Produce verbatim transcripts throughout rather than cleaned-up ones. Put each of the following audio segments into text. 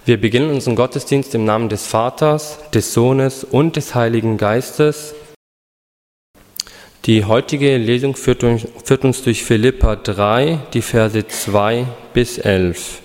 Wir beginnen unseren Gottesdienst im Namen des Vaters, des Sohnes und des Heiligen Geistes. Die heutige Lesung führt uns durch Philipper drei, die Verse zwei bis elf.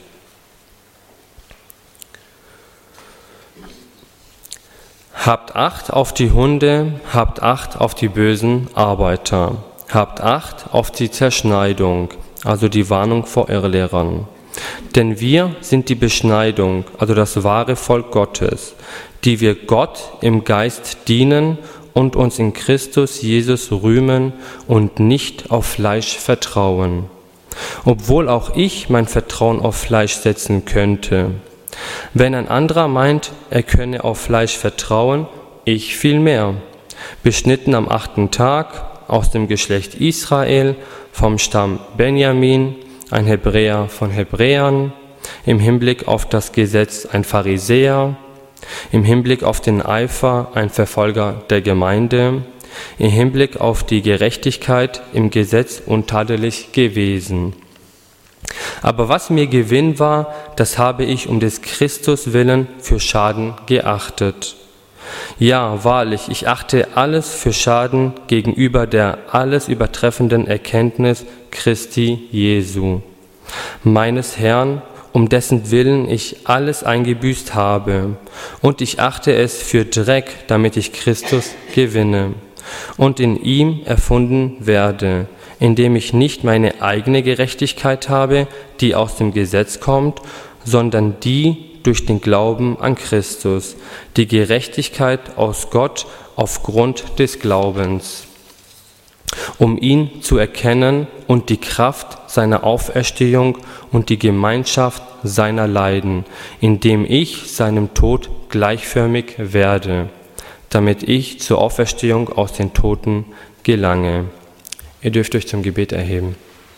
Habt Acht auf die Hunde, habt Acht auf die bösen Arbeiter, habt Acht auf die Zerschneidung, also die Warnung vor Irrlehrern. Denn wir sind die Beschneidung, also das wahre Volk Gottes, die wir Gott im Geist dienen und uns in Christus Jesus rühmen und nicht auf Fleisch vertrauen. Obwohl auch ich mein Vertrauen auf Fleisch setzen könnte. Wenn ein anderer meint, er könne auf Fleisch vertrauen, ich vielmehr. Beschnitten am achten Tag, aus dem Geschlecht Israel, vom Stamm Benjamin, ein Hebräer von Hebräern, im Hinblick auf das Gesetz ein Pharisäer, im Hinblick auf den Eifer ein Verfolger der Gemeinde, im Hinblick auf die Gerechtigkeit im Gesetz untadelig gewesen. Aber was mir Gewinn war, das habe ich um des Christus willen für Schaden geachtet. Ja, wahrlich, ich achte alles für Schaden gegenüber der alles übertreffenden Erkenntnis Christi Jesu, meines Herrn, um dessen Willen ich alles eingebüßt habe. Und ich achte es für Dreck, damit ich Christus gewinne und in ihm erfunden werde, indem ich nicht meine eigene Gerechtigkeit habe, die aus dem Gesetz kommt, sondern die durch den Glauben an Christus, die Gerechtigkeit aus Gott aufgrund des Glaubens, um ihn zu erkennen und die Kraft seiner Auferstehung und die Gemeinschaft seiner Leiden, indem ich seinem Tod gleichförmig werde, damit ich zur Auferstehung aus den Toten gelange. Ihr dürft euch zum Gebet erheben.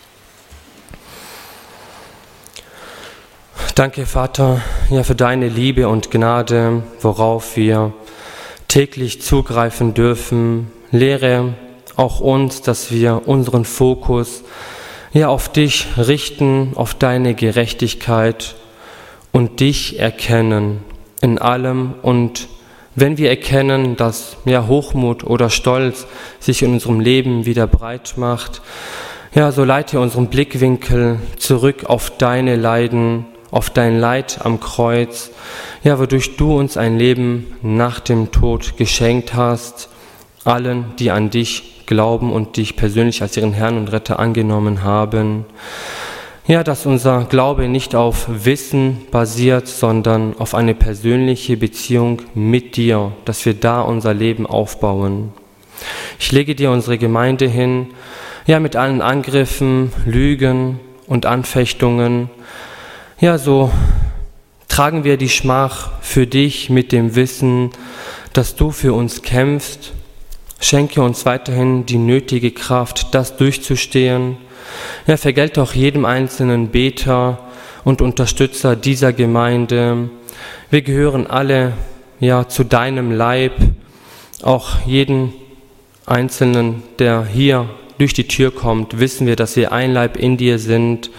Danke, Vater, ja, für deine Liebe und Gnade, worauf wir täglich zugreifen dürfen. Lehre auch uns, dass wir unseren Fokus ja auf dich richten, auf deine Gerechtigkeit und dich erkennen in allem. Und wenn wir erkennen, dass ja Hochmut oder Stolz sich in unserem Leben wieder breit macht, ja, so leite unseren Blickwinkel zurück auf deine Leiden, auf dein Leid am Kreuz, ja, wodurch du uns ein Leben nach dem Tod geschenkt hast, allen, die an dich glauben und dich persönlich als ihren Herrn und Retter angenommen haben. Ja, dass unser Glaube nicht auf Wissen basiert, sondern auf eine persönliche Beziehung mit dir, dass wir da unser Leben aufbauen. Ich lege dir unsere Gemeinde hin, ja, mit allen Angriffen, Lügen und Anfechtungen. Ja, so tragen wir die Schmach für dich mit dem Wissen, dass du für uns kämpfst. Schenke uns weiterhin die nötige Kraft, das durchzustehen. Ja, vergelt auch jedem einzelnen Beter und Unterstützer dieser Gemeinde. Wir gehören alle ja zu deinem Leib, auch jeden Einzelnen, der hier durch die Tür kommt, wissen wir, dass wir ein Leib in dir sind.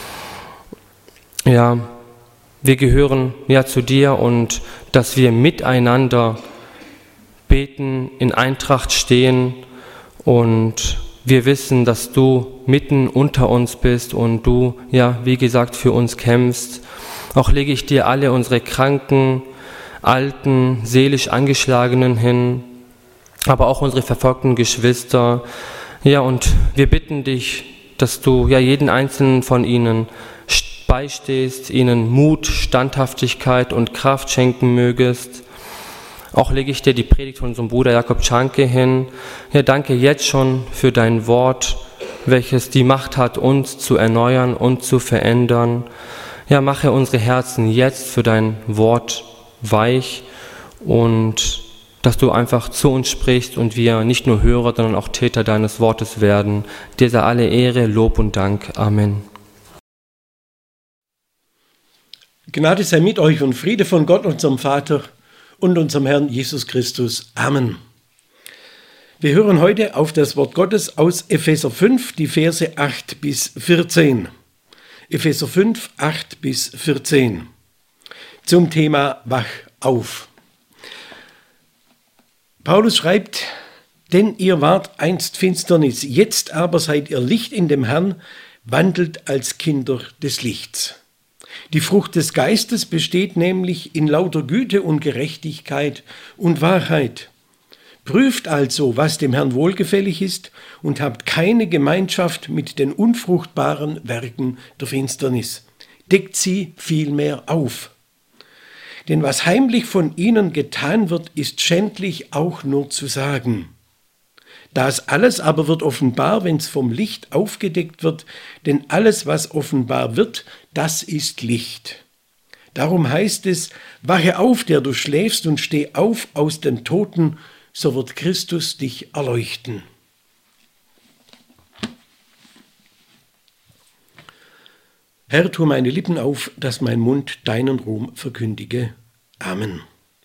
Ja, wir gehören ja zu dir und dass wir miteinander beten, in Eintracht stehen und wir wissen, dass du mitten unter uns bist und du, ja, wie gesagt, für uns kämpfst. Auch lege ich dir alle unsere Kranken, Alten, seelisch Angeschlagenen hin, aber auch unsere verfolgten Geschwister. Ja, und wir bitten dich, dass du ja jeden einzelnen von ihnen beistehst, ihnen Mut, Standhaftigkeit und Kraft schenken mögest. Auch lege ich dir die Predigt von unserem Bruder Jakob Czanke hin. Ja, danke jetzt schon für dein Wort, welches die Macht hat, uns zu erneuern und zu verändern. Ja, mache unsere Herzen jetzt für dein Wort weich und dass du einfach zu uns sprichst und wir nicht nur Hörer, sondern auch Täter deines Wortes werden. Dir sei alle Ehre, Lob und Dank. Amen. Gnade sei mit euch und Friede von Gott, unserem Vater und unserem Herrn Jesus Christus. Amen. Wir hören heute auf das Wort Gottes aus Epheser fünf, die Verse acht bis vierzehn. Epheser fünf, acht bis vierzehn. zum Thema Wach auf. Paulus schreibt, denn ihr wart einst Finsternis, jetzt aber seid ihr Licht in dem Herrn, wandelt als Kinder des Lichts. Die Frucht des Geistes besteht nämlich in lauter Güte und Gerechtigkeit und Wahrheit. Prüft also, was dem Herrn wohlgefällig ist, und habt keine Gemeinschaft mit den unfruchtbaren Werken der Finsternis. Deckt sie vielmehr auf. Denn was heimlich von ihnen getan wird, ist schändlich auch nur zu sagen. Das alles aber wird offenbar, wenn es vom Licht aufgedeckt wird, denn alles, was offenbar wird, das ist Licht. Darum heißt es, wache auf, der du schläfst, und steh auf aus den Toten, so wird Christus dich erleuchten. Herr, tu meine Lippen auf, dass mein Mund deinen Ruhm verkündige. Amen.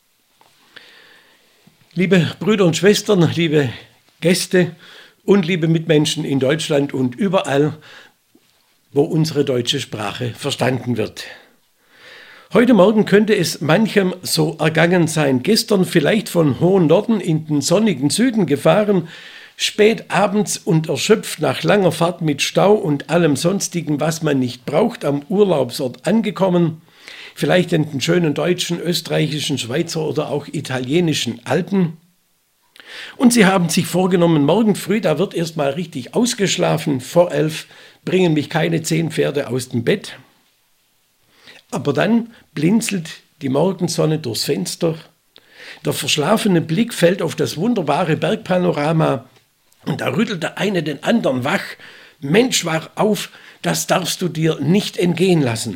Liebe Brüder und Schwestern, liebe Gäste und liebe Mitmenschen in Deutschland und überall, wo unsere deutsche Sprache verstanden wird. Heute Morgen könnte es manchem so ergangen sein. Gestern vielleicht von hohen Norden in den sonnigen Süden gefahren, spät abends und erschöpft nach langer Fahrt mit Stau und allem Sonstigen, was man nicht braucht, am Urlaubsort angekommen, vielleicht in den schönen deutschen, österreichischen, Schweizer oder auch italienischen Alpen. Und sie haben sich vorgenommen, morgen früh, da wird erst mal richtig ausgeschlafen, vor elf bringen mich keine zehn Pferde aus dem Bett. Aber dann blinzelt die Morgensonne durchs Fenster, der verschlafene Blick fällt auf das wunderbare Bergpanorama und da rüttelt der eine den anderen wach. Mensch, wach auf, das darfst du dir nicht entgehen lassen.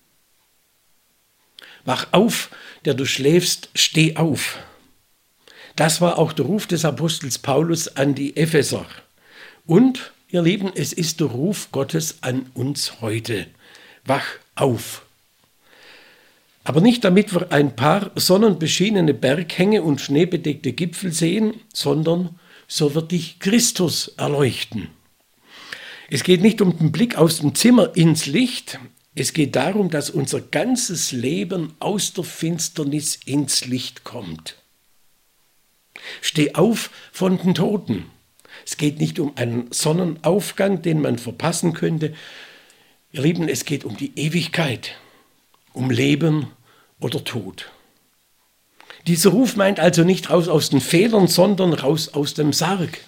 Wach auf, der du schläfst, steh auf. Das war auch der Ruf des Apostels Paulus an die Epheser. Und, ihr Lieben, es ist der Ruf Gottes an uns heute. Wach auf. Aber nicht damit wir ein paar sonnenbeschienene Berghänge und schneebedeckte Gipfel sehen, sondern so wird dich Christus erleuchten. Es geht nicht um den Blick aus dem Zimmer ins Licht, es geht darum, dass unser ganzes Leben aus der Finsternis ins Licht kommt. Steh auf von den Toten. Es geht nicht um einen Sonnenaufgang, den man verpassen könnte. Ihr Lieben, es geht um die Ewigkeit, um Leben oder Tod. Dieser Ruf meint also nicht raus aus den Fehlern, sondern raus aus dem Sarg.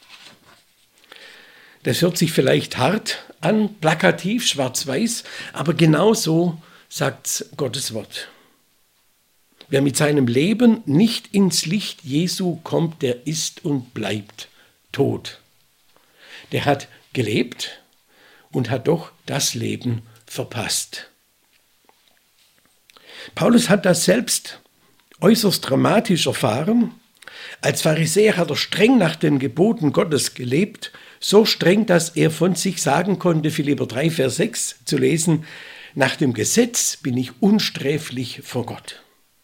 Das hört sich vielleicht hart an, plakativ, schwarz-weiß, aber genau so sagt Gottes Wort. Wer mit seinem Leben nicht ins Licht Jesu kommt, der ist und bleibt tot. Der hat gelebt und hat doch das Leben verpasst. Paulus hat das selbst äußerst dramatisch erfahren. Als Pharisäer hat er streng nach den Geboten Gottes gelebt, so streng, dass er von sich sagen konnte, Philipper drei, Vers sechs zu lesen, nach dem Gesetz bin ich unsträflich vor Gott.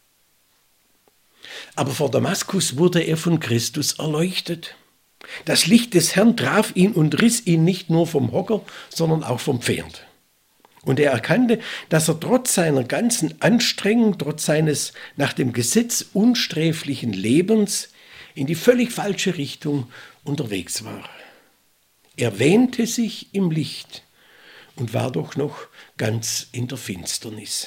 Aber vor Damaskus wurde er von Christus erleuchtet. Das Licht des Herrn traf ihn und riss ihn nicht nur vom Hocker, sondern auch vom Pferd. Und er erkannte, dass er trotz seiner ganzen Anstrengung, trotz seines nach dem Gesetz unsträflichen Lebens in die völlig falsche Richtung unterwegs war. Er wähnte sich im Licht und war doch noch ganz in der Finsternis.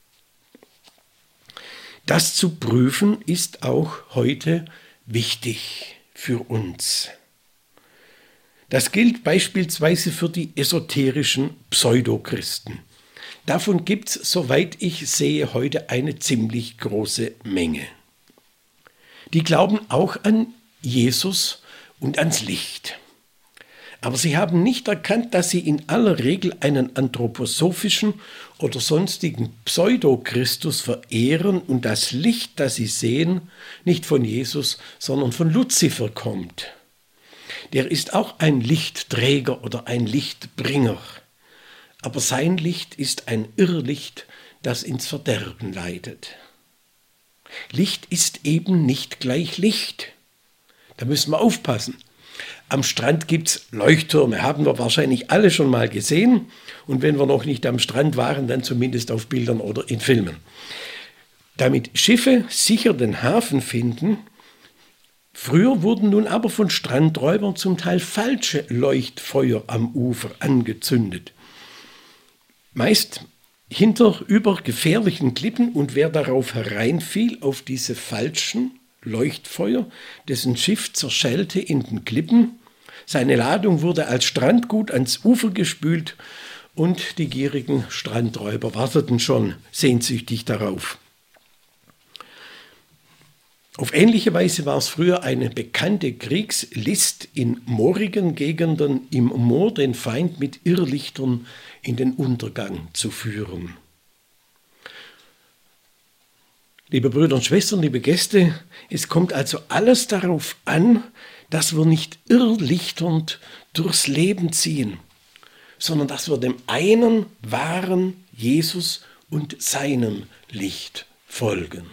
Das zu prüfen ist auch heute wichtig für uns. Das gilt beispielsweise für die esoterischen Pseudochristen. Davon gibt es, soweit ich sehe, heute eine ziemlich große Menge. Die glauben auch an Jesus und ans Licht. Aber sie haben nicht erkannt, dass sie in aller Regel einen anthroposophischen oder sonstigen Pseudo-Christus verehren und das Licht, das sie sehen, nicht von Jesus, sondern von Luzifer kommt. Der ist auch ein Lichtträger oder ein Lichtbringer. Aber sein Licht ist ein Irrlicht, das ins Verderben leitet. Licht ist eben nicht gleich Licht. Da müssen wir aufpassen. Am Strand gibt es Leuchttürme, haben wir wahrscheinlich alle schon mal gesehen. Und wenn wir noch nicht am Strand waren, dann zumindest auf Bildern oder in Filmen. damit Schiffe sicher den Hafen finden. Früher wurden nun aber von Strandräubern zum Teil falsche Leuchtfeuer am Ufer angezündet. Meist hinter über gefährlichen Klippen, und wer darauf hereinfiel, auf diese falschen Leuchtfeuer, dessen Schiff zerschellte in den Klippen. Seine Ladung wurde als Strandgut ans Ufer gespült und die gierigen Strandräuber warteten schon sehnsüchtig darauf. Auf ähnliche Weise war es früher eine bekannte Kriegslist in moorigen Gegenden, im Moor den Feind mit Irrlichtern in den Untergang zu führen. Liebe Brüder und Schwestern, liebe Gäste, es kommt also alles darauf an, dass wir nicht irrlichternd durchs Leben ziehen, sondern dass wir dem einen wahren Jesus und seinem Licht folgen.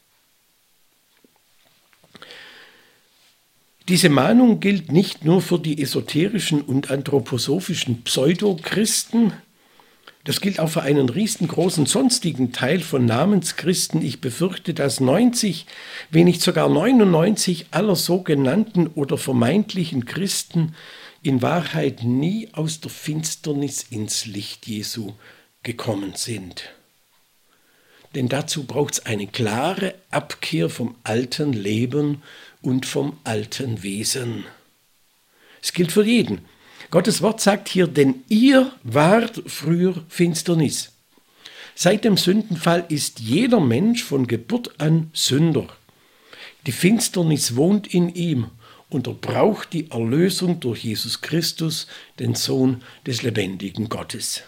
Diese Mahnung gilt nicht nur für die esoterischen und anthroposophischen Pseudochristen, das gilt auch für einen riesengroßen sonstigen Teil von Namenschristen. Ich befürchte, dass neunzig, wenn nicht sogar neunundneunzig aller sogenannten oder vermeintlichen Christen in Wahrheit nie aus der Finsternis ins Licht Jesu gekommen sind. Denn dazu braucht es eine klare Abkehr vom alten Leben und vom alten Wesen. Es gilt für jeden. Gottes Wort sagt hier, denn ihr wart früher Finsternis. Seit dem Sündenfall ist jeder Mensch von Geburt an Sünder. Die Finsternis wohnt in ihm und er braucht die Erlösung durch Jesus Christus, den Sohn des lebendigen Gottes.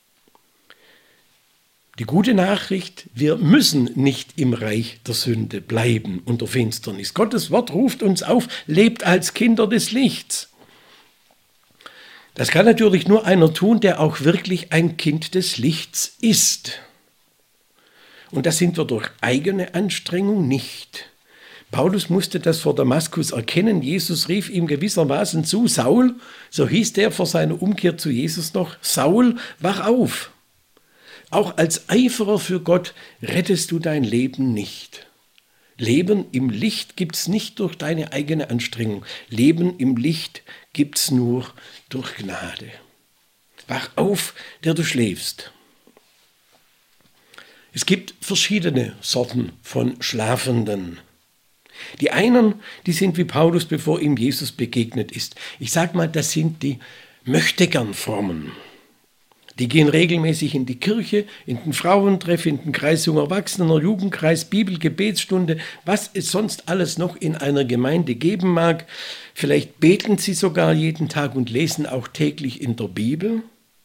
Die gute Nachricht, wir müssen nicht im Reich der Sünde bleiben und der Finsternis. Gottes Wort ruft uns auf, lebt als Kinder des Lichts. Das kann natürlich nur einer tun, der auch wirklich ein Kind des Lichts ist. Und das sind wir durch eigene Anstrengung nicht. Paulus musste das vor Damaskus erkennen. Jesus rief ihm gewissermaßen zu, Saul, so hieß der vor seiner Umkehr zu Jesus noch, Saul, wach auf. Auch als Eiferer für Gott rettest du dein Leben nicht. Leben im Licht gibt es nicht durch deine eigene Anstrengung. Leben im Licht gibt es nur durch Gnade. Wach auf, der du schläfst. Es gibt verschiedene Sorten von Schlafenden. Die einen, die sind wie Paulus, bevor ihm Jesus begegnet ist. Ich sage mal, das sind die Möchtegern-Frommen. Die gehen regelmäßig in die Kirche, in den Frauentreff, in den Kreis junger Erwachsener, Jugendkreis, Bibel, Gebetsstunde, was es sonst alles noch in einer Gemeinde geben mag. Vielleicht beten sie sogar jeden Tag und lesen auch täglich in der Bibel.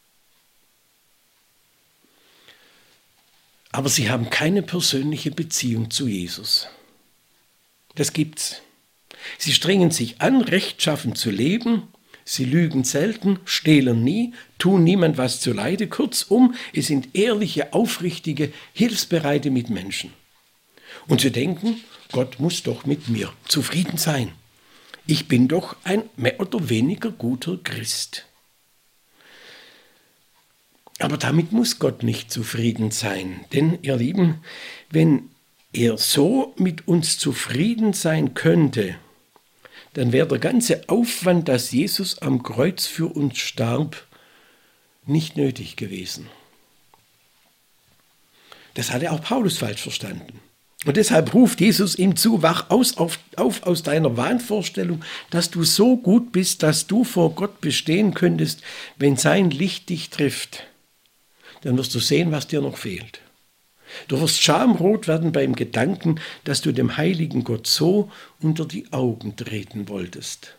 Aber sie haben keine persönliche Beziehung zu Jesus. Das gibt's. Sie strengen sich an, rechtschaffen zu leben. Sie lügen selten, stehlen nie, tun niemand was zuleide. Kurzum, es sind ehrliche, aufrichtige, hilfsbereite Mitmenschen. Und sie denken, Gott muss doch mit mir zufrieden sein. Ich bin doch ein mehr oder weniger guter Christ. Aber damit muss Gott nicht zufrieden sein. Denn, ihr Lieben, wenn er so mit uns zufrieden sein könnte, dann wäre der ganze Aufwand, dass Jesus am Kreuz für uns starb, nicht nötig gewesen. Das hatte auch Paulus falsch verstanden. Und deshalb ruft Jesus ihm zu, wach aus, auf, auf aus deiner Wahnvorstellung, dass du so gut bist, dass du vor Gott bestehen könntest, wenn sein Licht dich trifft. Dann wirst du sehen, was dir noch fehlt. Du wirst schamrot werden beim Gedanken, dass du dem heiligen Gott so unter die Augen treten wolltest.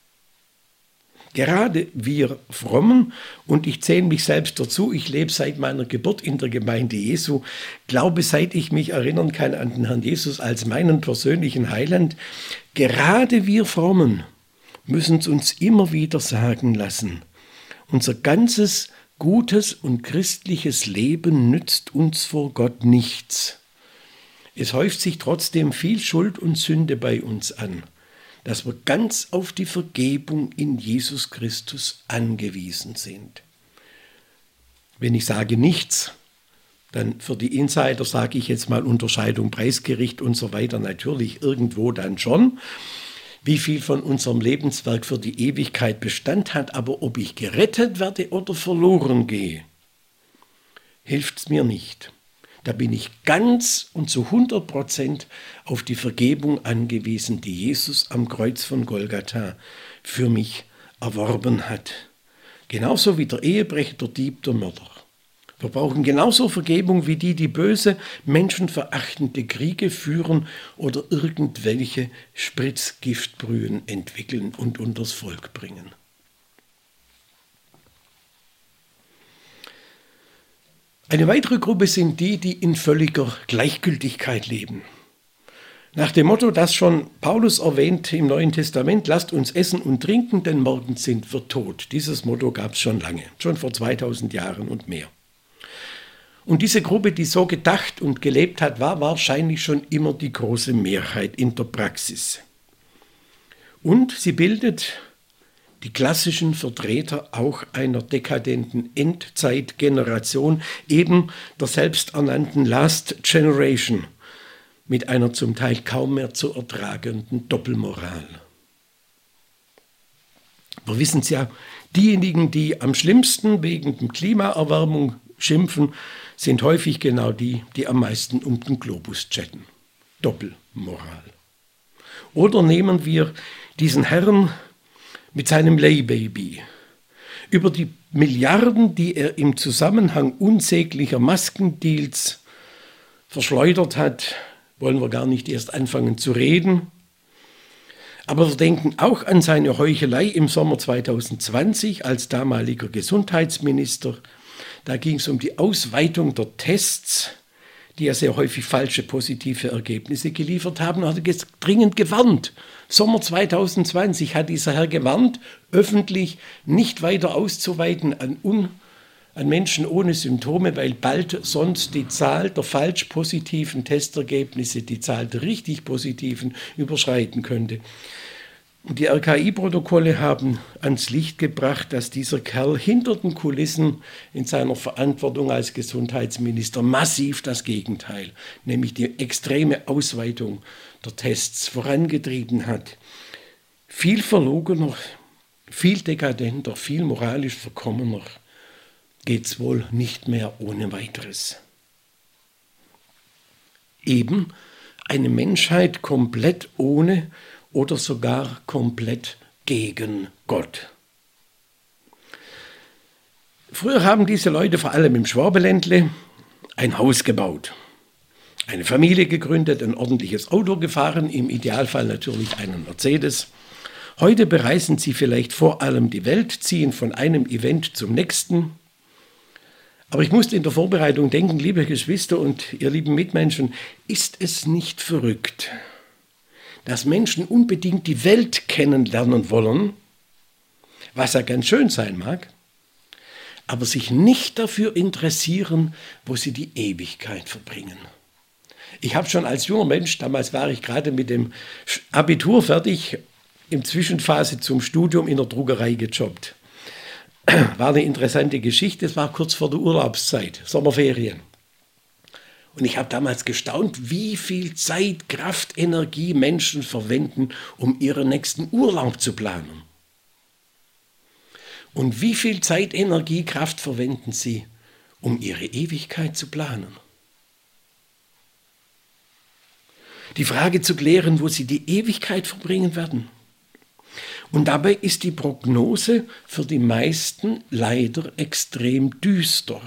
Gerade wir Frommen, und ich zähle mich selbst dazu, ich lebe seit meiner Geburt in der Gemeinde Jesu, glaube, seit ich mich erinnern kann an den Herrn Jesus als meinen persönlichen Heiland, gerade wir Frommen müssen es uns immer wieder sagen lassen, unser ganzes gutes und christliches Leben nützt uns vor Gott nichts. Es häuft sich trotzdem viel Schuld und Sünde bei uns an, dass wir ganz auf die Vergebung in Jesus Christus angewiesen sind. Wenn ich sage nichts, Dann für die Insider sage ich jetzt mal Unterscheidung, Preisgericht und so weiter, natürlich irgendwo dann schon, wie viel von unserem Lebenswerk für die Ewigkeit Bestand hat, aber ob ich gerettet werde oder verloren gehe, hilft es mir nicht. Da bin ich ganz und zu hundert Prozent auf die Vergebung angewiesen, die Jesus am Kreuz von Golgatha für mich erworben hat. Genauso wie der Ehebrecher, der Dieb, der Mörder. Wir brauchen genauso Vergebung wie die, die böse, menschenverachtende Kriege führen oder irgendwelche Spritzgiftbrühen entwickeln und unters Volk bringen. Eine weitere Gruppe sind die, die in völliger Gleichgültigkeit leben. Nach dem Motto, das schon Paulus erwähnt im Neuen Testament, lasst uns essen und trinken, denn morgen sind wir tot. Dieses Motto gab es schon lange, schon vor zweitausend Jahren und mehr. Und diese Gruppe, die so gedacht und gelebt hat, war wahrscheinlich schon immer die große Mehrheit in der Praxis. Und sie bildet die klassischen Vertreter auch einer dekadenten Endzeitgeneration, eben der selbsternannten Last Generation, mit einer zum Teil kaum mehr zu ertragenden Doppelmoral. Wir wissen es ja, diejenigen, die am schlimmsten wegen der Klimaerwärmung schimpfen, sind häufig genau die, die am meisten um den Globus chatten. Doppelmoral. Oder nehmen wir diesen Herrn mit seinem Laybaby. Über die Milliarden, die er im Zusammenhang unsäglicher Maskendeals verschleudert hat, wollen wir gar nicht erst anfangen zu reden. Aber wir denken auch an seine Heuchelei im Sommer zweitausendzwanzig als damaliger Gesundheitsminister. Da ging es um die Ausweitung der Tests, die ja sehr häufig falsche positive Ergebnisse geliefert haben. Er hat dringend gewarnt. Sommer zweitausendzwanzig hat dieser Herr gewarnt, öffentlich nicht weiter auszuweiten an, un, an Menschen ohne Symptome, weil bald sonst die Zahl der falsch positiven Testergebnisse die Zahl der richtig positiven überschreiten könnte. Und die R K I-Protokolle haben ans Licht gebracht, dass dieser Kerl hinter den Kulissen in seiner Verantwortung als Gesundheitsminister massiv das Gegenteil, nämlich die extreme Ausweitung der Tests vorangetrieben hat. Viel verlogener, viel dekadenter, viel moralisch verkommener geht es wohl nicht mehr ohne weiteres. Eben eine Menschheit komplett ohne oder sogar komplett gegen Gott. Früher haben diese Leute vor allem im Schwabeländle ein Haus gebaut, eine Familie gegründet, ein ordentliches Auto gefahren, im Idealfall natürlich einen Mercedes. Heute bereisen sie vielleicht vor allem die Welt, ziehen von einem Event zum nächsten. Aber ich musste in der Vorbereitung denken, liebe Geschwister und ihr lieben Mitmenschen, ist es nicht verrückt, dass Menschen unbedingt die Welt kennenlernen wollen, was ja ganz schön sein mag, aber sich nicht dafür interessieren, wo sie die Ewigkeit verbringen. Ich habe schon als junger Mensch, damals war ich gerade mit dem Abitur fertig, in Zwischenphase zum Studium in der Druckerei gejobbt. War eine interessante Geschichte, es war kurz vor der Urlaubszeit, Sommerferien. Und ich habe damals gestaunt, wie viel Zeit, Kraft, Energie Menschen verwenden, um ihren nächsten Urlaub zu planen. Und wie viel Zeit, Energie, Kraft verwenden sie, um ihre Ewigkeit zu planen. Die Frage zu klären, wo sie die Ewigkeit verbringen werden. Und dabei ist die Prognose für die meisten leider extrem düster.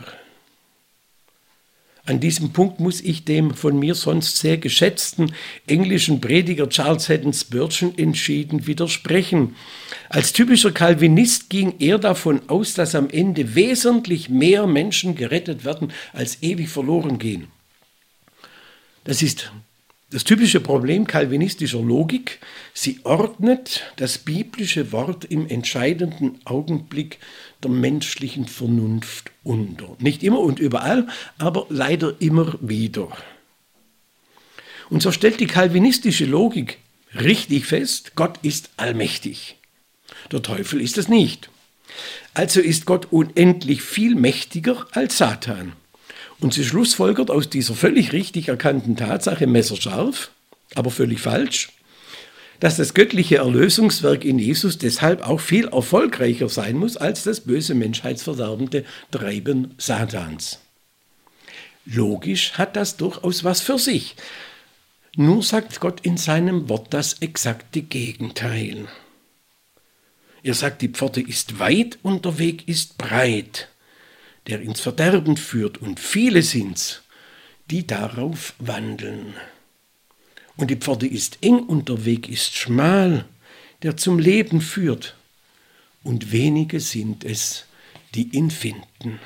An diesem Punkt muss ich dem von mir sonst sehr geschätzten englischen Prediger Charles Haddon Spurgeon entschieden widersprechen. Als typischer Calvinist ging er davon aus, dass am Ende wesentlich mehr Menschen gerettet werden, als ewig verloren gehen. Das ist das typische Problem calvinistischer Logik. Sie ordnet das biblische Wort im entscheidenden Augenblick der menschlichen Vernunft unter. Nicht immer und überall, aber leider immer wieder. Und so stellt die calvinistische Logik richtig fest, Gott ist allmächtig. Der Teufel ist es nicht. Also ist Gott unendlich viel mächtiger als Satan. Und sie schlussfolgert aus dieser völlig richtig erkannten Tatsache messerscharf, aber völlig falsch, dass das göttliche Erlösungswerk in Jesus deshalb auch viel erfolgreicher sein muss als das böse menschheitsverderbende Treiben Satans. Logisch hat das durchaus was für sich. Nur sagt Gott in seinem Wort das exakte Gegenteil. Er sagt, die Pforte ist weit und der Weg ist breit, der ins Verderben führt, und viele sind's, die darauf wandeln. Und die Pforte ist eng und der Weg ist schmal, der zum Leben führt, und wenige sind es, die ihn finden.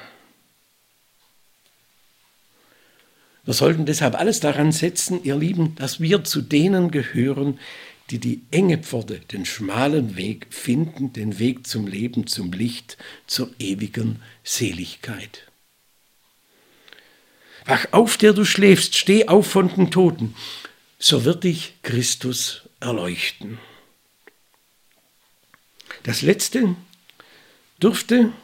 Wir sollten deshalb alles daran setzen, ihr Lieben, dass wir zu denen gehören, die die enge Pforte, den schmalen Weg finden, den Weg zum Leben, zum Licht, zur ewigen Seligkeit. Wach auf, der du schläfst, steh auf von den Toten, so wird dich Christus erleuchten. Das Letzte dürfte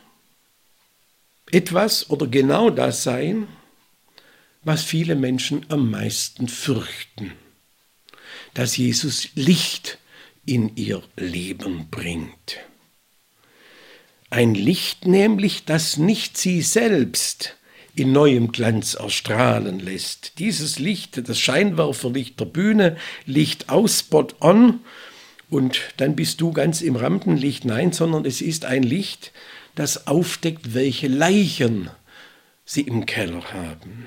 etwas oder genau das sein, was viele Menschen am meisten fürchten, dass Jesus Licht in ihr Leben bringt. Ein Licht nämlich, das nicht sie selbst in neuem Glanz erstrahlen lässt. Dieses Licht, das Scheinwerferlicht der Bühne, Licht aus, Spot on, und dann bist du ganz im Rampenlicht. Nein, sondern es ist ein Licht, das aufdeckt, welche Leichen sie im Keller haben.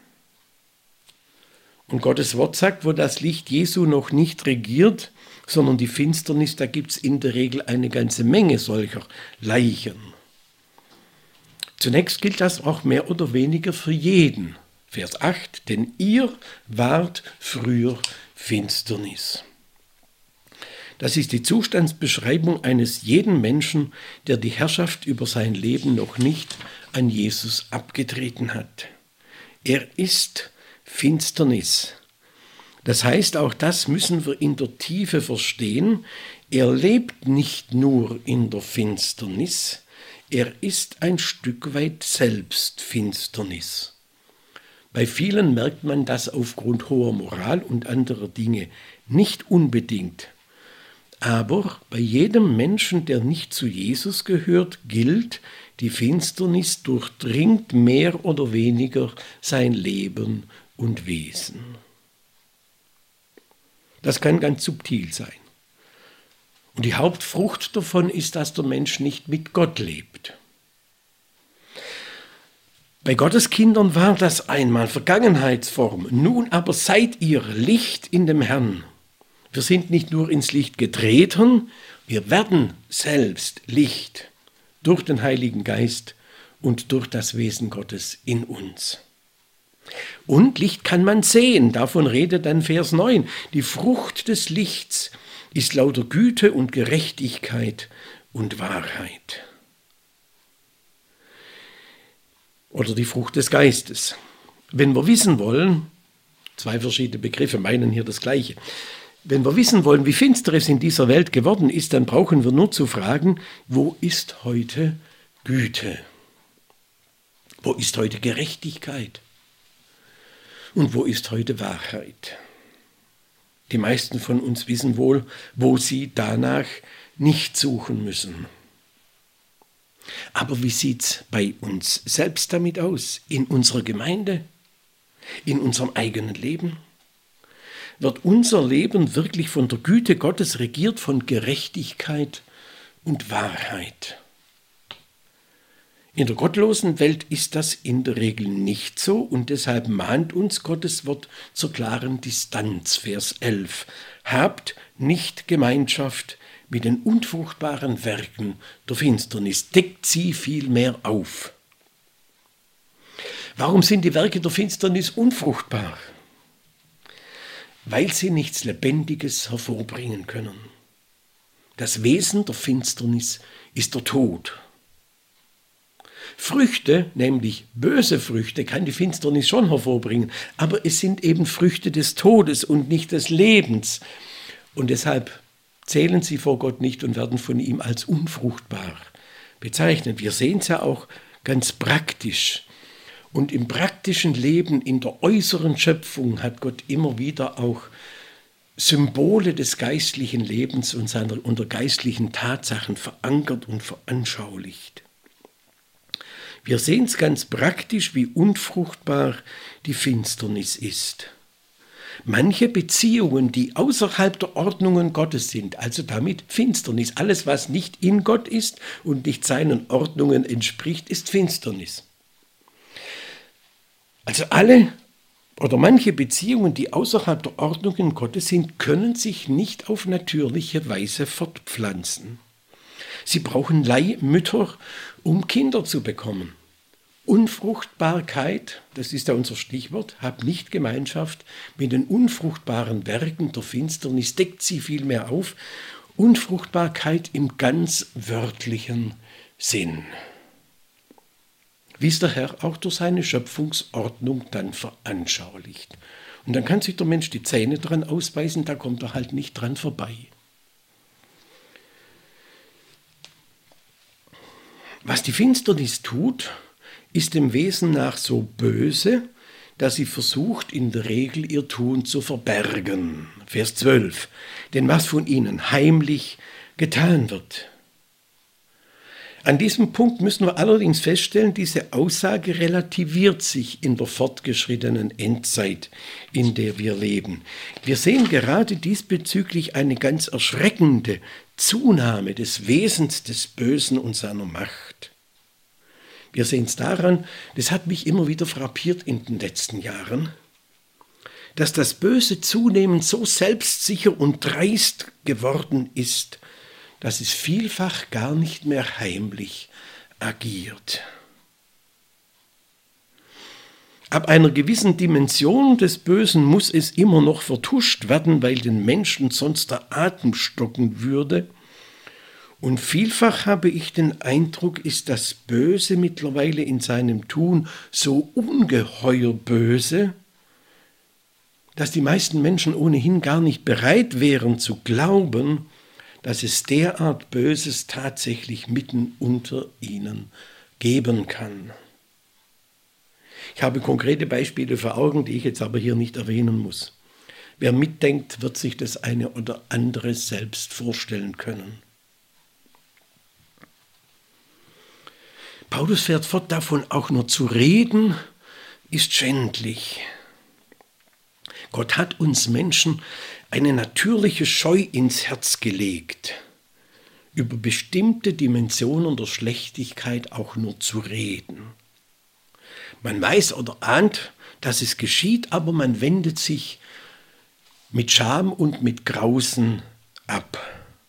Und Gottes Wort sagt, wo das Licht Jesu noch nicht regiert, sondern die Finsternis, da gibt es in der Regel eine ganze Menge solcher Leichen. Zunächst gilt das auch mehr oder weniger für jeden. Vers acht, denn ihr wart früher Finsternis. Das ist die Zustandsbeschreibung eines jeden Menschen, der die Herrschaft über sein Leben noch nicht an Jesus abgetreten hat. Er ist Finsternis. Das heißt, auch das müssen wir in der Tiefe verstehen. Er lebt nicht nur in der Finsternis, er ist ein Stück weit selbst Finsternis. Bei vielen merkt man das aufgrund hoher Moral und anderer Dinge nicht unbedingt. Aber bei jedem Menschen, der nicht zu Jesus gehört, gilt, die Finsternis durchdringt mehr oder weniger sein Leben und Wesen. Das kann ganz subtil sein. Und die Hauptfrucht davon ist, dass der Mensch nicht mit Gott lebt. Bei Gottes Kindern war das einmal Vergangenheitsform. Nun aber seid ihr Licht in dem Herrn. Wir sind nicht nur ins Licht getreten, wir werden selbst Licht durch den Heiligen Geist und durch das Wesen Gottes in uns. Und Licht kann man sehen, davon redet dann Vers neun. Die Frucht des Lichts ist lauter Güte und Gerechtigkeit und Wahrheit. Oder die Frucht des Geistes. Wenn wir wissen wollen, zwei verschiedene Begriffe meinen hier das Gleiche, wenn wir wissen wollen, wie finster es in dieser Welt geworden ist, dann brauchen wir nur zu fragen, wo ist heute Güte? Wo ist heute Gerechtigkeit? Und wo ist heute Wahrheit? Die meisten von uns wissen wohl, wo sie danach nicht suchen müssen. Aber wie sieht es bei uns selbst damit aus? In unserer Gemeinde? In unserem eigenen Leben? Wird unser Leben wirklich von der Güte Gottes regiert, von Gerechtigkeit und Wahrheit? In der gottlosen Welt ist das in der Regel nicht so und deshalb mahnt uns Gottes Wort zur klaren Distanz. Vers elf. Habt nicht Gemeinschaft mit den unfruchtbaren Werken der Finsternis, deckt sie vielmehr auf. Warum sind die Werke der Finsternis unfruchtbar? Weil sie nichts Lebendiges hervorbringen können. Das Wesen der Finsternis ist der Tod. Früchte, nämlich böse Früchte, kann die Finsternis schon hervorbringen, aber es sind eben Früchte des Todes und nicht des Lebens. Und deshalb zählen sie vor Gott nicht und werden von ihm als unfruchtbar bezeichnet. Wir sehen es ja auch ganz praktisch. Und im praktischen Leben, in der äußeren Schöpfung hat Gott immer wieder auch Symbole des geistlichen Lebens und seiner unter geistlichen Tatsachen verankert und veranschaulicht. Wir sehen es ganz praktisch, wie unfruchtbar die Finsternis ist. Manche Beziehungen, die außerhalb der Ordnungen Gottes sind, also damit Finsternis, alles was nicht in Gott ist und nicht seinen Ordnungen entspricht, ist Finsternis. Also alle oder manche Beziehungen, die außerhalb der Ordnungen Gottes sind, können sich nicht auf natürliche Weise fortpflanzen. Sie brauchen Leihmütter, um Kinder zu bekommen. Unfruchtbarkeit, das ist ja unser Stichwort, hat nicht Gemeinschaft mit den unfruchtbaren Werken der Finsternis, deckt sie vielmehr auf. Unfruchtbarkeit im ganz wörtlichen Sinn. Wie es der Herr auch durch seine Schöpfungsordnung dann veranschaulicht. Und dann kann sich der Mensch die Zähne dran ausbeißen, da kommt er halt nicht dran vorbei. Was die Finsternis tut, ist dem Wesen nach so böse, dass sie versucht, in der Regel ihr Tun zu verbergen. Vers zwölf. Denn was von ihnen heimlich getan wird. An diesem Punkt müssen wir allerdings feststellen, diese Aussage relativiert sich in der fortgeschrittenen Endzeit, in der wir leben. Wir sehen gerade diesbezüglich eine ganz erschreckende Zunahme des Wesens des Bösen und seiner Macht. Wir sehen es daran, das hat mich immer wieder frappiert in den letzten Jahren, dass das Böse zunehmend so selbstsicher und dreist geworden ist, dass es vielfach gar nicht mehr heimlich agiert. Ab einer gewissen Dimension des Bösen muss es immer noch vertuscht werden, weil den Menschen sonst der Atem stocken würde. Und vielfach habe ich den Eindruck, ist das Böse mittlerweile in seinem Tun so ungeheuer böse, dass die meisten Menschen ohnehin gar nicht bereit wären zu glauben, dass es derart Böses tatsächlich mitten unter ihnen geben kann. Ich habe konkrete Beispiele vor Augen, die ich jetzt aber hier nicht erwähnen muss. Wer mitdenkt, wird sich das eine oder andere selbst vorstellen können. Paulus fährt fort, davon auch nur zu reden, ist schändlich. Gott hat uns Menschen eine natürliche Scheu ins Herz gelegt, über bestimmte Dimensionen der Schlechtigkeit auch nur zu reden. Man weiß oder ahnt, dass es geschieht, aber man wendet sich mit Scham und mit Grausen ab.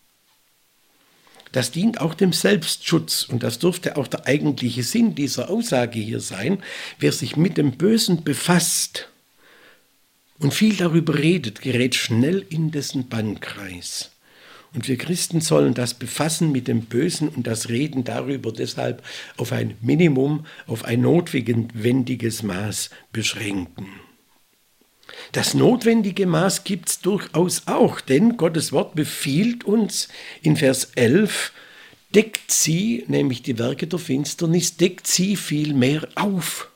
Das dient auch dem Selbstschutz und das dürfte auch der eigentliche Sinn dieser Aussage hier sein. Wer sich mit dem Bösen befasst und viel darüber redet, gerät schnell in dessen Bannkreis. Und wir Christen sollen das Befassen mit dem Bösen und das Reden darüber deshalb auf ein Minimum, auf ein notwendiges Maß beschränken. Das notwendige Maß gibt es durchaus auch, denn Gottes Wort befiehlt uns in Vers elf, deckt sie, nämlich die Werke der Finsternis, deckt sie vielmehr auf.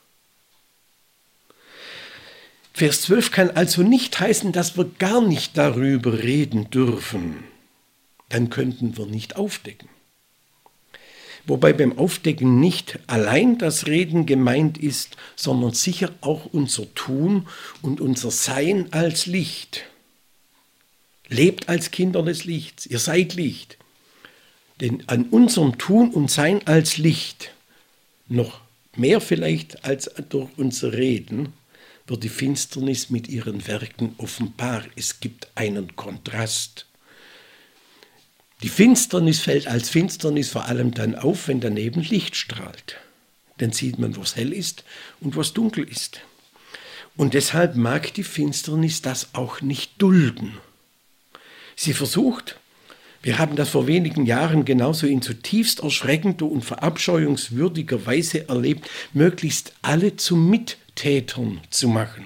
Vers zwölf kann also nicht heißen, dass wir gar nicht darüber reden dürfen. Dann könnten wir nicht aufdecken. Wobei beim Aufdecken nicht allein das Reden gemeint ist, sondern sicher auch unser Tun und unser Sein als Licht. Lebt als Kinder des Lichts, ihr seid Licht. Denn an unserem Tun und Sein als Licht, noch mehr vielleicht als durch unser Reden, wird die Finsternis mit ihren Werken offenbar. Es gibt einen Kontrast. Die Finsternis fällt als Finsternis vor allem dann auf, wenn daneben Licht strahlt. Dann sieht man, was hell ist und was dunkel ist. Und deshalb mag die Finsternis das auch nicht dulden. Sie versucht, wir haben das vor wenigen Jahren genauso in zutiefst erschreckender und verabscheuungswürdiger Weise erlebt, möglichst alle zu Mittätern zu machen.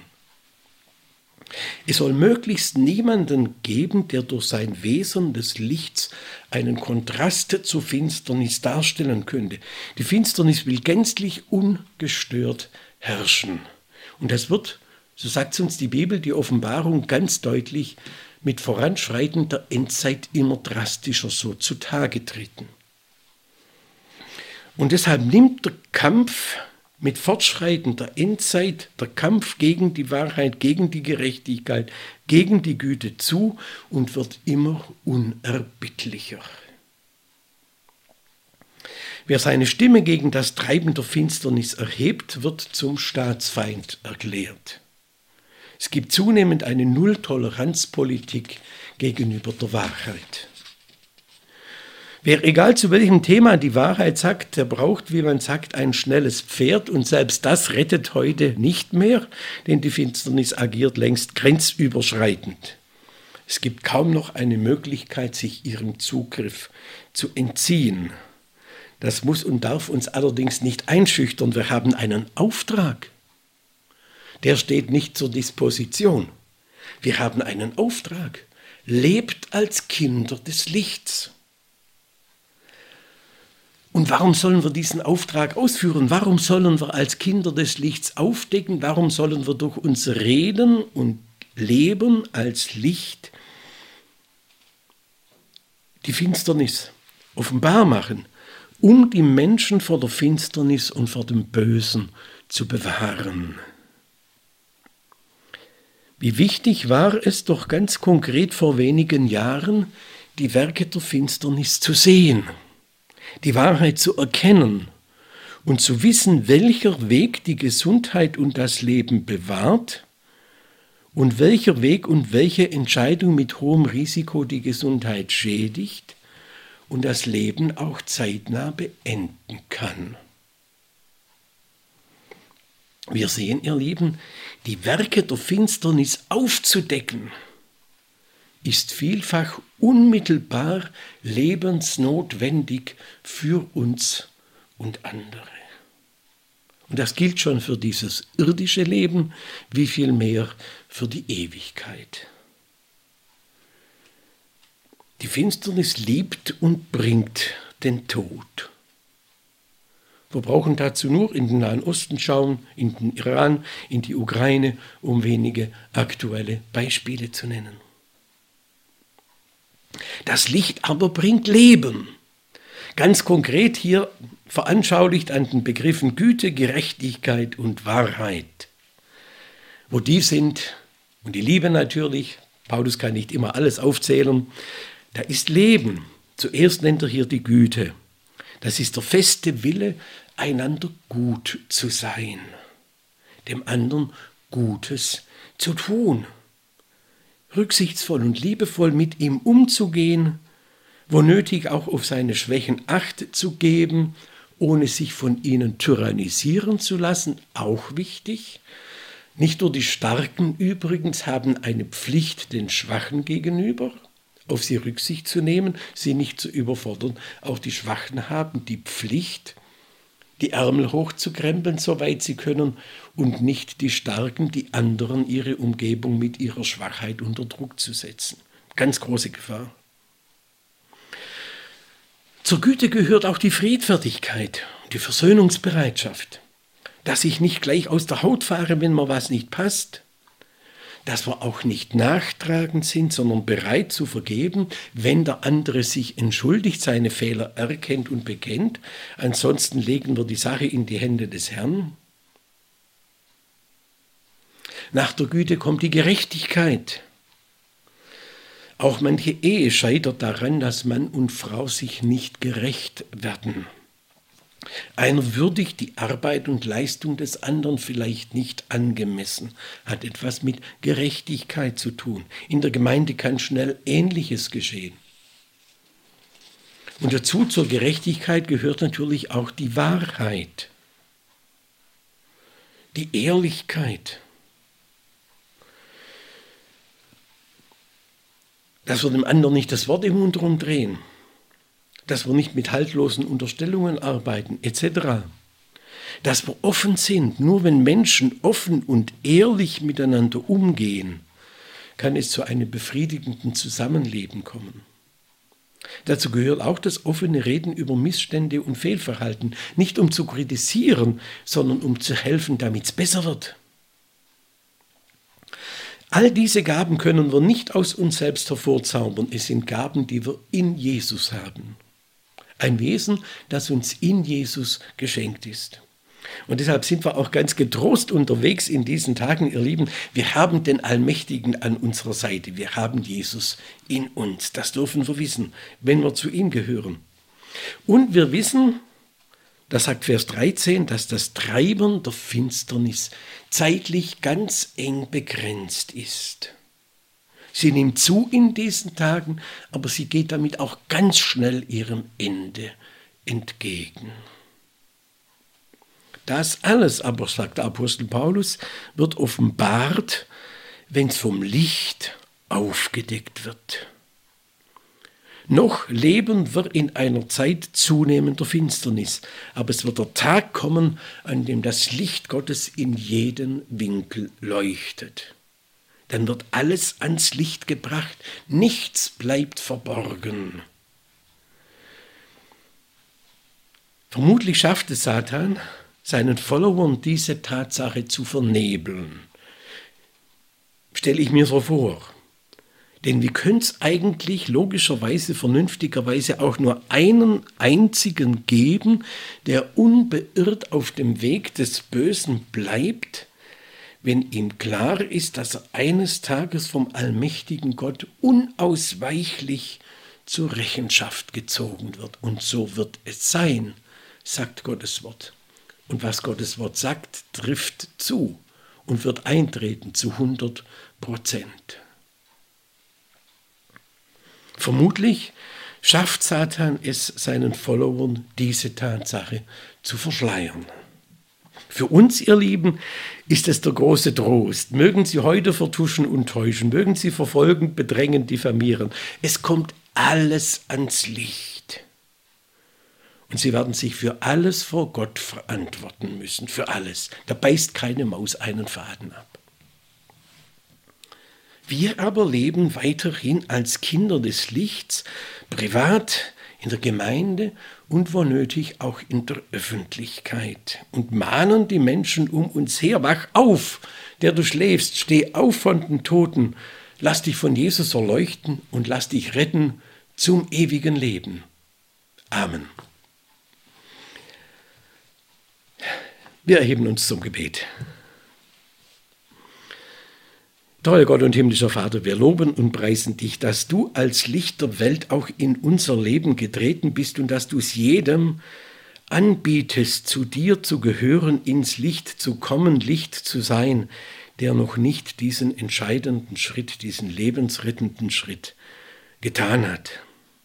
Es soll möglichst niemanden geben, der durch sein Wesen des Lichts einen Kontrast zur Finsternis darstellen könnte. Die Finsternis will gänzlich ungestört herrschen. Und das wird, so sagt uns die Bibel, die Offenbarung ganz deutlich, mit voranschreitender Endzeit immer drastischer so zutage treten. Und deshalb nimmt der Kampf mit fortschreitender Endzeit, der Kampf gegen die Wahrheit, gegen die Gerechtigkeit, gegen die Güte zu und wird immer unerbittlicher. Wer seine Stimme gegen das Treiben der Finsternis erhebt, wird zum Staatsfeind erklärt. Es gibt zunehmend eine Null-Toleranz-Politik gegenüber der Wahrheit. Wer egal zu welchem Thema die Wahrheit sagt, der braucht, wie man sagt, ein schnelles Pferd und selbst das rettet heute nicht mehr, denn die Finsternis agiert längst grenzüberschreitend. Es gibt kaum noch eine Möglichkeit, sich ihrem Zugriff zu entziehen. Das muss und darf uns allerdings nicht einschüchtern. Wir haben einen Auftrag. Der steht nicht zur Disposition. Wir haben einen Auftrag. Lebt als Kinder des Lichts. Und warum sollen wir diesen Auftrag ausführen? Warum sollen wir als Kinder des Lichts aufdecken? Warum sollen wir durch unser Reden und Leben als Licht die Finsternis offenbar machen, um die Menschen vor der Finsternis und vor dem Bösen zu bewahren? Wie wichtig war es doch ganz konkret vor wenigen Jahren, die Werke der Finsternis zu sehen, die Wahrheit zu erkennen und zu wissen, welcher Weg die Gesundheit und das Leben bewahrt und welcher Weg und welche Entscheidung mit hohem Risiko die Gesundheit schädigt und das Leben auch zeitnah beenden kann. Wir sehen, ihr Lieben, die Werke der Finsternis aufzudecken, ist vielfach unmittelbar lebensnotwendig für uns und andere. Und das gilt schon für dieses irdische Leben, wie viel mehr für die Ewigkeit. Die Finsternis liebt und bringt den Tod. Wir brauchen dazu nur in den Nahen Osten schauen, in den Iran, in die Ukraine, um wenige aktuelle Beispiele zu nennen. Das Licht aber bringt Leben. Ganz konkret hier veranschaulicht an den Begriffen Güte, Gerechtigkeit und Wahrheit. Wo die sind, und die Liebe natürlich, Paulus kann nicht immer alles aufzählen, da ist Leben. Zuerst nennt er hier die Güte. Das ist der feste Wille, einander gut zu sein, dem anderen Gutes zu tun, rücksichtsvoll und liebevoll mit ihm umzugehen, wo nötig auch auf seine Schwächen Acht zu geben, ohne sich von ihnen tyrannisieren zu lassen, auch wichtig. Nicht nur die Starken übrigens haben eine Pflicht den Schwachen gegenüber, auf sie Rücksicht zu nehmen, sie nicht zu überfordern. Auch die Schwachen haben die Pflicht, die Ärmel hochzukrempeln, soweit sie können, und nicht die Starken, die anderen, ihre Umgebung mit ihrer Schwachheit unter Druck zu setzen. Ganz große Gefahr. Zur Güte gehört auch die Friedfertigkeit, die Versöhnungsbereitschaft, dass ich nicht gleich aus der Haut fahre, wenn mir was nicht passt, dass wir auch nicht nachtragend sind, sondern bereit zu vergeben, wenn der andere sich entschuldigt, seine Fehler erkennt und bekennt. Ansonsten legen wir die Sache in die Hände des Herrn. Nach der Güte kommt die Gerechtigkeit. Auch manche Ehe scheitert daran, dass Mann und Frau sich nicht gerecht werden. Einer würdigt die Arbeit und Leistung des anderen vielleicht nicht angemessen, hat etwas mit Gerechtigkeit zu tun. In der Gemeinde kann schnell Ähnliches geschehen. Und dazu zur Gerechtigkeit gehört natürlich auch die Wahrheit, die Ehrlichkeit. Dass wir dem anderen nicht das Wort im Mund rumdrehen, dass wir nicht mit haltlosen Unterstellungen arbeiten, et cetera. Dass wir offen sind. Nur wenn Menschen offen und ehrlich miteinander umgehen, kann es zu einem befriedigenden Zusammenleben kommen. Dazu gehört auch das offene Reden über Missstände und Fehlverhalten, nicht um zu kritisieren, sondern um zu helfen, damit es besser wird. All diese Gaben können wir nicht aus uns selbst hervorzaubern. Es sind Gaben, die wir in Jesus haben. Ein Wesen, das uns in Jesus geschenkt ist. Und deshalb sind wir auch ganz getrost unterwegs in diesen Tagen, ihr Lieben. Wir haben den Allmächtigen an unserer Seite. Wir haben Jesus in uns. Das dürfen wir wissen, wenn wir zu ihm gehören. Und wir wissen, das sagt Vers dreizehn, dass das Treiben der Finsternis zeitlich ganz eng begrenzt ist. Sie nimmt zu in diesen Tagen, aber sie geht damit auch ganz schnell ihrem Ende entgegen. Das alles aber, sagt der Apostel Paulus, wird offenbart, wenn es vom Licht aufgedeckt wird. Noch leben wir in einer Zeit zunehmender Finsternis, aber es wird der Tag kommen, an dem das Licht Gottes in jeden Winkel leuchtet. Dann wird alles ans Licht gebracht, nichts bleibt verborgen. Vermutlich schafft es Satan, seinen Followern diese Tatsache zu vernebeln. Stelle ich mir so vor. Denn wie könnte es eigentlich logischerweise, vernünftigerweise auch nur einen einzigen geben, der unbeirrt auf dem Weg des Bösen bleibt, wenn ihm klar ist, dass er eines Tages vom allmächtigen Gott unausweichlich zur Rechenschaft gezogen wird. Und so wird es sein, sagt Gottes Wort. Und was Gottes Wort sagt, trifft zu und wird eintreten zu hundert Prozent. Vermutlich schafft Satan es seinen Followern, diese Tatsache zu verschleiern. Für uns, ihr Lieben, ist es der große Trost. Mögen sie heute vertuschen und täuschen, mögen sie verfolgen, bedrängen, diffamieren. Es kommt alles ans Licht. Und sie werden sich für alles vor Gott verantworten müssen, für alles. Da beißt keine Maus einen Faden ab. Wir aber leben weiterhin als Kinder des Lichts, privat, in der Gemeinde und wo nötig auch in der Öffentlichkeit und mahnen die Menschen um uns her. Wach auf, der du schläfst, steh auf von den Toten, lass dich von Jesus erleuchten und lass dich retten zum ewigen Leben. Amen. Wir erheben uns zum Gebet. Treuer Gott und himmlischer Vater, wir loben und preisen dich, dass du als Licht der Welt auch in unser Leben getreten bist und dass du es jedem anbietest, zu dir zu gehören, ins Licht zu kommen, Licht zu sein, der noch nicht diesen entscheidenden Schritt, diesen lebensrettenden Schritt getan hat.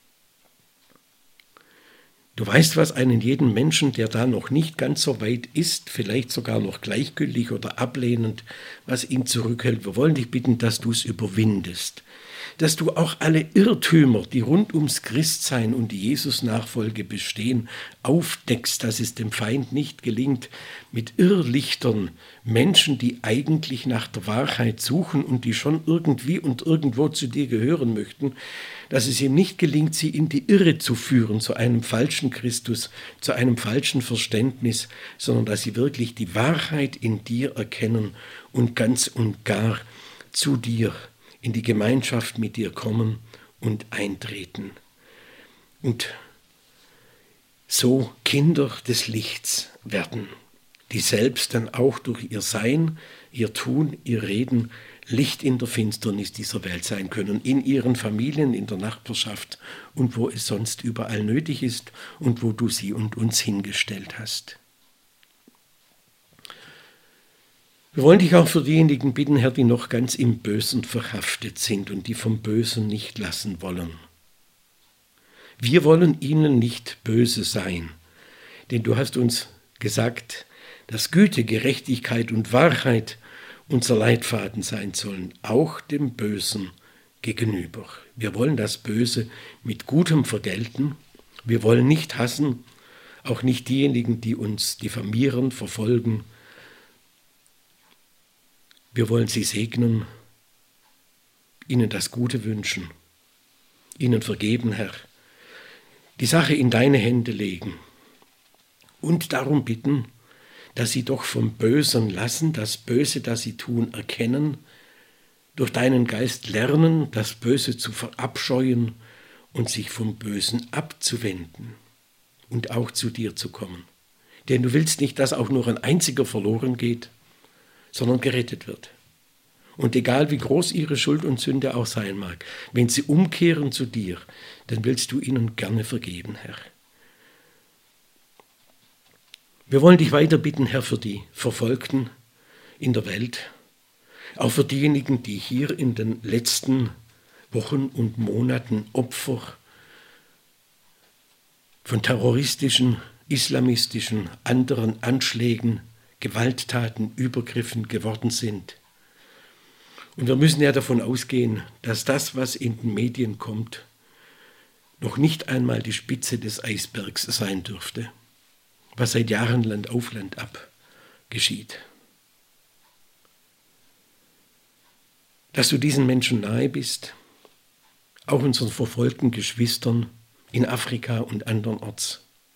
Du weißt, was einen jeden Menschen, der da noch nicht ganz so weit ist, vielleicht sogar noch gleichgültig oder ablehnend, was ihn zurückhält. Wir wollen dich bitten, dass du es überwindest, dass du auch alle Irrtümer, die rund ums Christsein und die Jesus-Nachfolge bestehen, aufdeckst, dass es dem Feind nicht gelingt, mit Irrlichtern Menschen, die eigentlich nach der Wahrheit suchen und die schon irgendwie und irgendwo zu dir gehören möchten, dass es ihm nicht gelingt, sie in die Irre zu führen, zu einem falschen Christus, zu einem falschen Verständnis, sondern dass sie wirklich die Wahrheit in dir erkennen und ganz und gar zu dir, in die Gemeinschaft mit dir kommen und eintreten. Und so Kinder des Lichts werden, die selbst dann auch durch ihr Sein, ihr Tun, ihr Reden Licht in der Finsternis dieser Welt sein können, in ihren Familien, in der Nachbarschaft und wo es sonst überall nötig ist und wo du sie und uns hingestellt hast. Wir wollen dich auch für diejenigen bitten, Herr, die noch ganz im Bösen verhaftet sind und die vom Bösen nicht lassen wollen. Wir wollen ihnen nicht böse sein, denn du hast uns gesagt, dass Güte, Gerechtigkeit und Wahrheit unser Leitfaden sein sollen, auch dem Bösen gegenüber. Wir wollen das Böse mit Gutem vergelten. Wir wollen nicht hassen, auch nicht diejenigen, die uns diffamieren, verfolgen. Wir wollen sie segnen, ihnen das Gute wünschen, ihnen vergeben, Herr, die Sache in deine Hände legen und darum bitten, dass sie doch vom Bösen lassen, das Böse, das sie tun, erkennen, durch deinen Geist lernen, das Böse zu verabscheuen und sich vom Bösen abzuwenden und auch zu dir zu kommen. Denn du willst nicht, dass auch nur ein einziger verloren geht, sondern gerettet wird. Und egal wie groß ihre Schuld und Sünde auch sein mag, wenn sie umkehren zu dir, dann willst du ihnen gerne vergeben, Herr. Wir wollen dich weiter bitten, Herr, für die Verfolgten in der Welt, auch für diejenigen, die hier in den letzten Wochen und Monaten Opfer von terroristischen, islamistischen, anderen Anschlägen, Gewalttaten, Übergriffen geworden sind. Und wir müssen ja davon ausgehen, dass das, was in den Medien kommt, noch nicht einmal die Spitze des Eisbergs sein dürfte, was seit Jahren Land auf Land ab geschieht. Dass du diesen Menschen nahe bist, auch unseren verfolgten Geschwistern in Afrika und andernorts.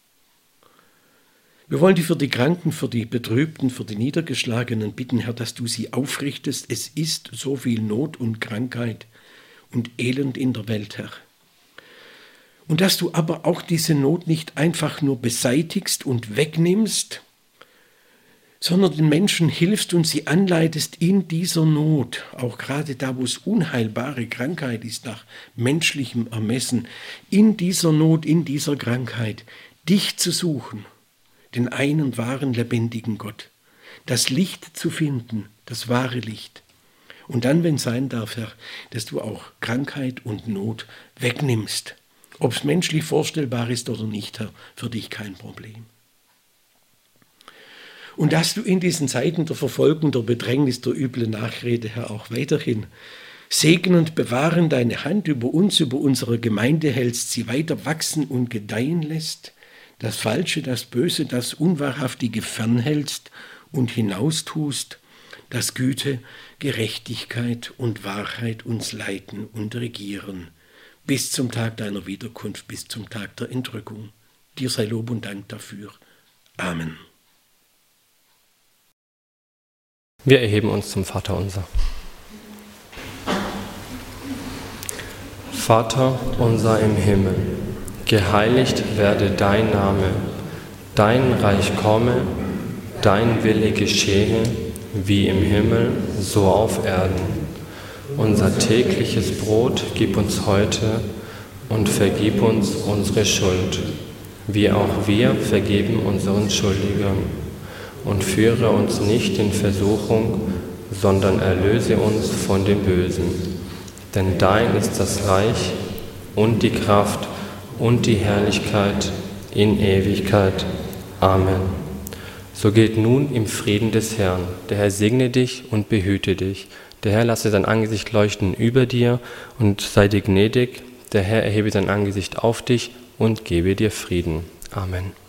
Wir wollen dich für die Kranken, für die Betrübten, für die Niedergeschlagenen bitten, Herr, dass du sie aufrichtest. Es ist so viel Not und Krankheit und Elend in der Welt, Herr. Und dass du aber auch diese Not nicht einfach nur beseitigst und wegnimmst, sondern den Menschen hilfst und sie anleitest in dieser Not, auch gerade da, wo es unheilbare Krankheit ist, nach menschlichem Ermessen, in dieser Not, in dieser Krankheit, dich zu suchen, den einen wahren, lebendigen Gott, das Licht zu finden, das wahre Licht. Und dann, wenn es sein darf, Herr, dass du auch Krankheit und Not wegnimmst. Ob es menschlich vorstellbar ist oder nicht, Herr, für dich kein Problem. Und dass du in diesen Zeiten der Verfolgung, der Bedrängnis, der üblen Nachrede, Herr, auch weiterhin segnend bewahren deine Hand über uns, über unsere Gemeinde hältst, sie weiter wachsen und gedeihen lässt, das Falsche, das Böse, das Unwahrhaftige fernhältst und hinaustust, dass Güte, Gerechtigkeit und Wahrheit uns leiten und regieren, bis zum Tag deiner Wiederkunft, bis zum Tag der Entrückung. Dir sei Lob und Dank dafür. Amen. Wir erheben uns zum Vaterunser. Vater unser im Himmel, geheiligt werde dein Name, dein Reich komme, dein Wille geschehe, wie im Himmel, so auf Erden. Unser tägliches Brot gib uns heute und vergib uns unsere Schuld, wie auch wir vergeben unseren Schuldigern. Und führe uns nicht in Versuchung, sondern erlöse uns von dem Bösen. Denn dein ist das Reich und die Kraft und die Herrlichkeit in Ewigkeit. Amen. So geht nun im Frieden des Herrn. Der Herr segne dich und behüte dich. Der Herr lasse sein Angesicht leuchten über dir und sei dir gnädig. Der Herr erhebe sein Angesicht auf dich und gebe dir Frieden. Amen.